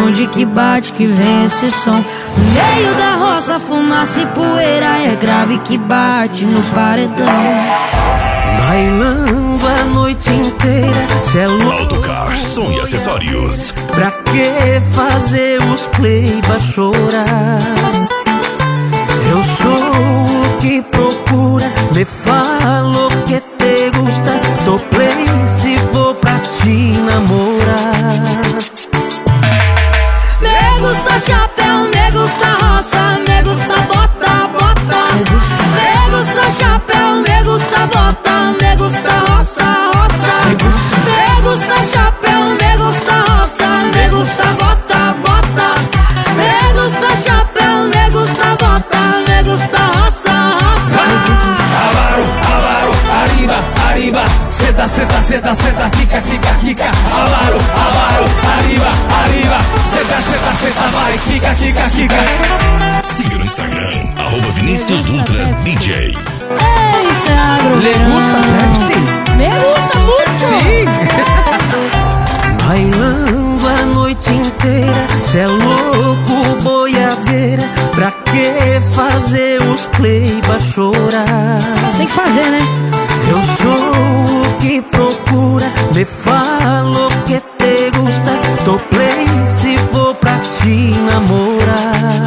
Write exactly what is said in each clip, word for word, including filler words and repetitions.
onde que bate que vem esse som. No meio da roça, fumaça e poeira, é grave que bate no paredão. Bailando a noite inteira, cê é louco. Autocar, som e acessórios. Pra que fazer os play pra chorar? Eu sou o que procura, me falo que te gusta. Tô play se vou pra te namorar. Me gusta chapéu, me gusta roça, me gusta bota, bota. Me gusta chapéu, me gusta bota, me gusta roça, roça. Me gusta chapéu, me gusta roça, me gusta bota, bota. Me gusta chapéu, me gusta bota, me gusta roça, roça. Avaro, avaro, arriba, arriba. Senta, senta, senta, senta, fica, fica, fica. Avaro, avaro, arriba, arriba. Senta, senta, senta, vai, fica, fica, fica. Siga no Instagram, arroba Vinícius Dutra D J. Ei, Sagro, Le gusta Pepsi? me gusta muito. Sim. Bailando a noite inteira, cê é louco, boiadeira. Pra que fazer os play pra chorar? Tem que fazer, né? Eu sou o que procura, me falo que te gusta. Tô play se vou pra te namorar.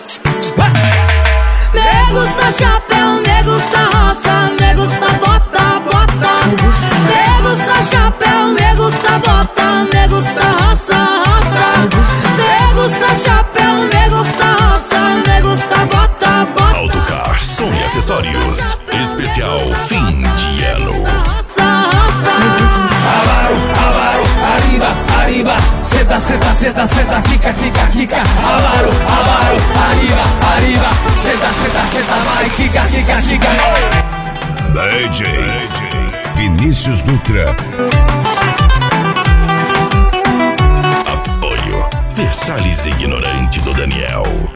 Me gusta chapéu, me gusta roça, me gusta bota, bota. Me gusta chapéu, me gusta bota, me gusta roça, roça. Me gusta chapéu, me gusta roça, me gusta bota, bota. Autocar, som e acessórios. Especial fim de ano. Roça, roça. Avaro, avaro, arriba, arriba. Senta, senta, senta, senta, fica, fica, fica. Avaro, avaro, arriba, arriba. Senta, senta, senta, vai, fica, fica, fica. D J Vinícius Dutra. Apoio Versalhes Ignorante do Daniel.